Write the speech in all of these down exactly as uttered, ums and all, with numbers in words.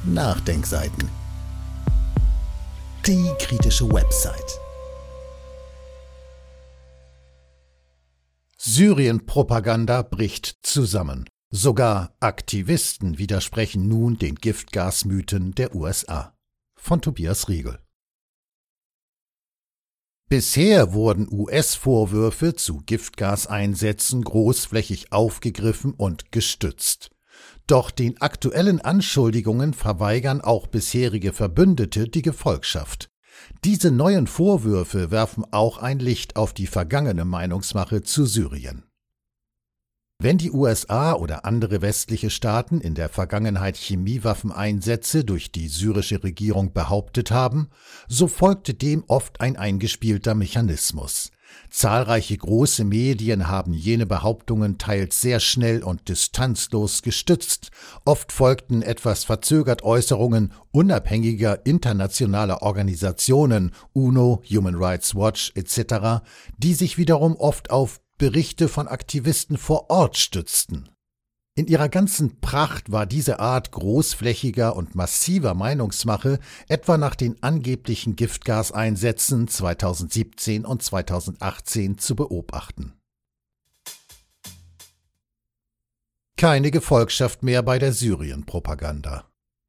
Nachdenkseiten. Die kritische Website. Syrien-Propaganda bricht zusammen. Sogar Aktivisten widersprechen nun den Giftgasmythen der U S A. Von Tobias Riegel. Bisher wurden U S-Vorwürfe zu Giftgaseinsätzen großflächig aufgegriffen und gestützt. Doch den aktuellen Anschuldigungen verweigern auch bisherige Verbündete die Gefolgschaft. Diese neuen Vorwürfe werfen auch ein Licht auf die vergangene Meinungsmache zu Syrien. Wenn die U S A oder andere westliche Staaten in der Vergangenheit Chemiewaffeneinsätze durch die syrische Regierung behauptet haben, so folgte dem oft ein eingespielter Mechanismus. Zahlreiche große Medien haben jene Behauptungen teils sehr schnell und distanzlos gestützt. Oft folgten etwas verzögert Äußerungen unabhängiger internationaler Organisationen, UNO, Human Rights Watch et cetera, die sich wiederum oft auf Berichte von Aktivisten vor Ort stützten. In ihrer ganzen Pracht war diese Art großflächiger und massiver Meinungsmache etwa nach den angeblichen Giftgaseinsätzen zweitausendsiebzehn und zweitausendachtzehn zu beobachten. Keine Gefolgschaft mehr bei der Syrien-Propaganda.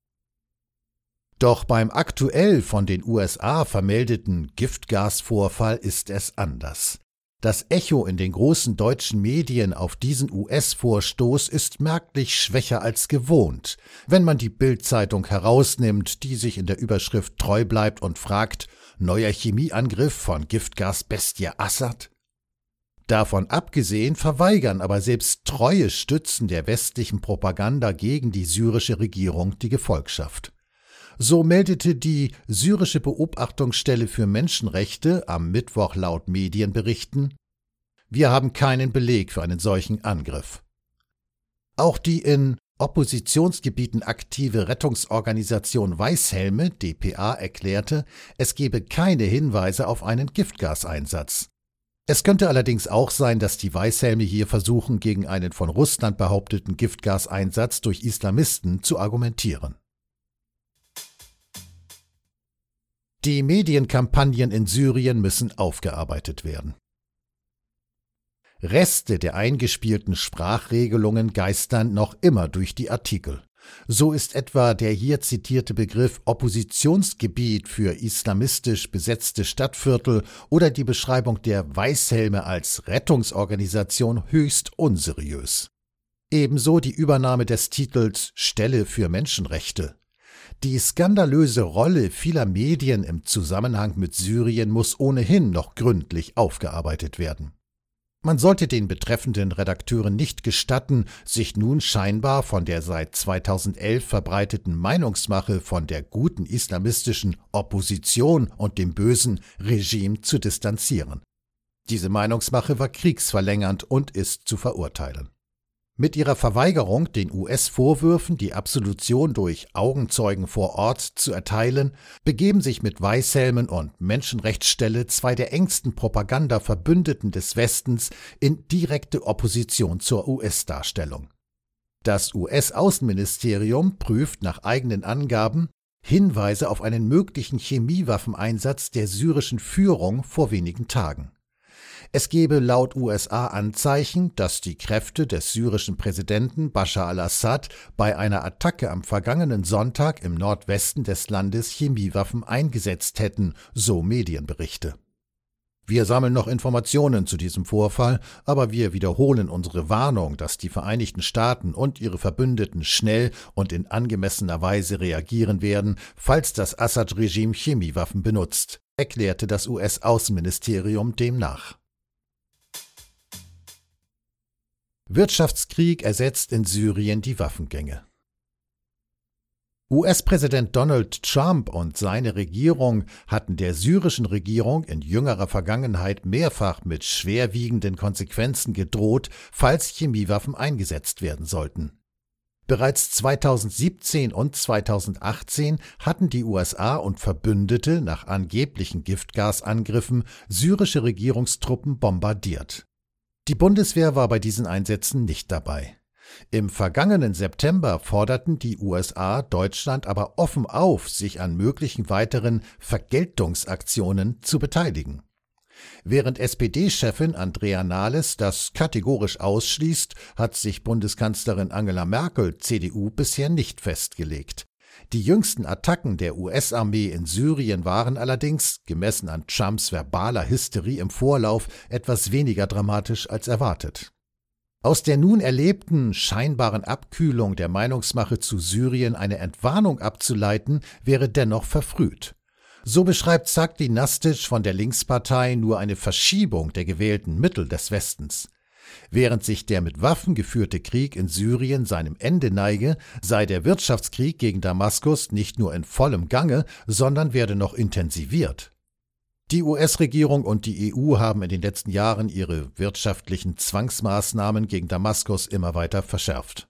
Doch beim aktuell von den U S A vermeldeten Giftgasvorfall ist es anders. Das Echo in den großen deutschen Medien auf diesen U S-Vorstoß ist merklich schwächer als gewohnt, wenn man die Bild-Zeitung herausnimmt, die sich in der Überschrift treu bleibt und fragt: Neuer Chemieangriff von Giftgasbestie Assad? Davon abgesehen verweigern aber selbst treue Stützen der westlichen Propaganda gegen die syrische Regierung die Gefolgschaft. So meldete die syrische Beobachtungsstelle für Menschenrechte am Mittwoch laut Medienberichten: Wir haben keinen Beleg für einen solchen Angriff. Auch die in Oppositionsgebieten aktive Rettungsorganisation Weißhelme, D P A, erklärte, es gebe keine Hinweise auf einen Giftgaseinsatz. Es könnte allerdings auch sein, dass die Weißhelme hier versuchen, gegen einen von Russland behaupteten Giftgaseinsatz durch Islamisten zu argumentieren. Die Medienkampagnen in Syrien müssen aufgearbeitet werden. Reste der eingespielten Sprachregelungen geistern noch immer durch die Artikel. So ist etwa der hier zitierte Begriff Oppositionsgebiet für islamistisch besetzte Stadtviertel oder die Beschreibung der Weißhelme als Rettungsorganisation höchst unseriös. Ebenso die Übernahme des Titels Stelle für Menschenrechte. Die skandalöse Rolle vieler Medien im Zusammenhang mit Syrien muss ohnehin noch gründlich aufgearbeitet werden. Man sollte den betreffenden Redakteuren nicht gestatten, sich nun scheinbar von der seit zweitausendelf verbreiteten Meinungsmache von der guten islamistischen Opposition und dem bösen Regime zu distanzieren. Diese Meinungsmache war kriegsverlängernd und ist zu verurteilen. Mit ihrer Verweigerung, den U S-Vorwürfen die Absolution durch Augenzeugen vor Ort zu erteilen, begeben sich mit Weißhelmen und Menschenrechtsstelle zwei der engsten Propagandaverbündeten des Westens in direkte Opposition zur U S-Darstellung. Das U S-Außenministerium prüft nach eigenen Angaben Hinweise auf einen möglichen Chemiewaffeneinsatz der syrischen Führung vor wenigen Tagen. Es gebe laut U S A Anzeichen, dass die Kräfte des syrischen Präsidenten Bashar al-Assad bei einer Attacke am vergangenen Sonntag im Nordwesten des Landes Chemiewaffen eingesetzt hätten, so Medienberichte. Wir sammeln noch Informationen zu diesem Vorfall, aber wir wiederholen unsere Warnung, dass die Vereinigten Staaten und ihre Verbündeten schnell und in angemessener Weise reagieren werden, falls das Assad-Regime Chemiewaffen benutzt, erklärte das U S-Außenministerium demnach. Wirtschaftskrieg ersetzt in Syrien die Waffengänge. U S-Präsident Donald Trump und seine Regierung hatten der syrischen Regierung in jüngerer Vergangenheit mehrfach mit schwerwiegenden Konsequenzen gedroht, falls Chemiewaffen eingesetzt werden sollten. Bereits zweitausendsiebzehn und zweitausendachtzehn hatten die U S A und Verbündete nach angeblichen Giftgasangriffen syrische Regierungstruppen bombardiert. Die Bundeswehr war bei diesen Einsätzen nicht dabei. Im vergangenen September forderten die U S A Deutschland aber offen auf, sich an möglichen weiteren Vergeltungsaktionen zu beteiligen. Während S P D-Chefin Andrea Nahles das kategorisch ausschließt, hat sich Bundeskanzlerin Angela Merkel, C D U, bisher nicht festgelegt. Die jüngsten Attacken der U S-Armee in Syrien waren allerdings, gemessen an Trumps verbaler Hysterie im Vorlauf, etwas weniger dramatisch als erwartet. Aus der nun erlebten scheinbaren Abkühlung der Meinungsmache zu Syrien eine Entwarnung abzuleiten, wäre dennoch verfrüht. So beschreibt Sagdi Nastic von der Linkspartei nur eine Verschiebung der gewählten Mittel des Westens. Während sich der mit Waffen geführte Krieg in Syrien seinem Ende neige, sei der Wirtschaftskrieg gegen Damaskus nicht nur in vollem Gange, sondern werde noch intensiviert. Die U S-Regierung und die E U haben in den letzten Jahren ihre wirtschaftlichen Zwangsmaßnahmen gegen Damaskus immer weiter verschärft.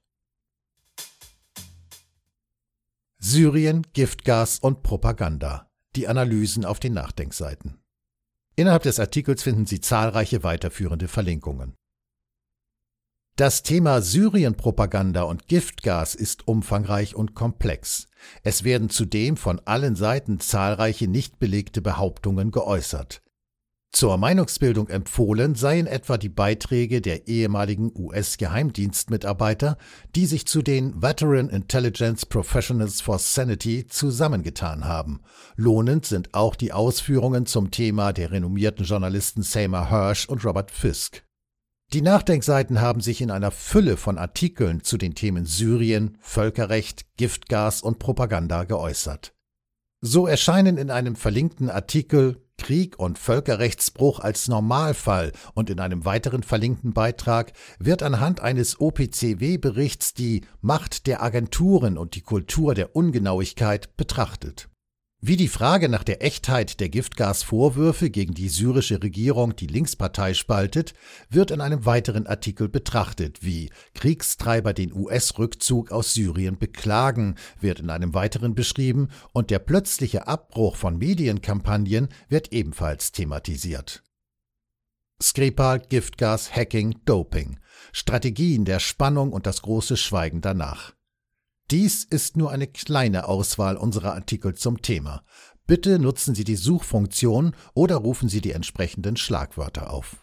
Syrien, Giftgas und Propaganda. Die Analysen auf den Nachdenkseiten. Innerhalb des Artikels finden Sie zahlreiche weiterführende Verlinkungen. Das Thema Syrien-Propaganda und Giftgas ist umfangreich und komplex. Es werden zudem von allen Seiten zahlreiche nicht belegte Behauptungen geäußert. Zur Meinungsbildung empfohlen seien etwa die Beiträge der ehemaligen U S-Geheimdienstmitarbeiter, die sich zu den Veteran Intelligence Professionals for Sanity zusammengetan haben. Lohnend sind auch die Ausführungen zum Thema der renommierten Journalisten Seymour Hersh und Robert Fisk. Die Nachdenkseiten haben sich in einer Fülle von Artikeln zu den Themen Syrien, Völkerrecht, Giftgas und Propaganda geäußert. So erscheinen in einem verlinkten Artikel Krieg und Völkerrechtsbruch als Normalfall und in einem weiteren verlinkten Beitrag wird anhand eines O P C W-Berichts die Macht der Agenturen und die Kultur der Ungenauigkeit betrachtet. Wie die Frage nach der Echtheit der Giftgasvorwürfe gegen die syrische Regierung die Linkspartei spaltet, wird in einem weiteren Artikel betrachtet, wie Kriegstreiber den U S-Rückzug aus Syrien beklagen, wird in einem weiteren beschrieben und der plötzliche Abbruch von Medienkampagnen wird ebenfalls thematisiert. Skripal, Giftgas, Hacking, Doping. Strategien der Spannung und das große Schweigen danach. Dies ist nur eine kleine Auswahl unserer Artikel zum Thema. Bitte nutzen Sie die Suchfunktion oder rufen Sie die entsprechenden Schlagwörter auf.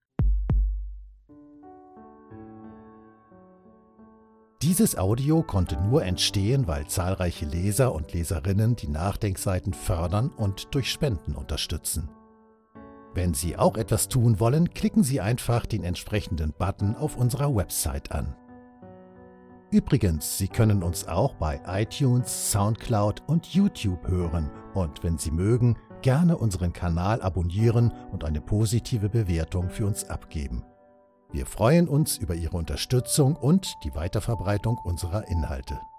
Dieses Audio konnte nur entstehen, weil zahlreiche Leser und Leserinnen die Nachdenkseiten fördern und durch Spenden unterstützen. Wenn Sie auch etwas tun wollen, klicken Sie einfach den entsprechenden Button auf unserer Website an. Übrigens, Sie können uns auch bei iTunes, Soundcloud und YouTube hören und wenn Sie mögen, gerne unseren Kanal abonnieren und eine positive Bewertung für uns abgeben. Wir freuen uns über Ihre Unterstützung und die Weiterverbreitung unserer Inhalte.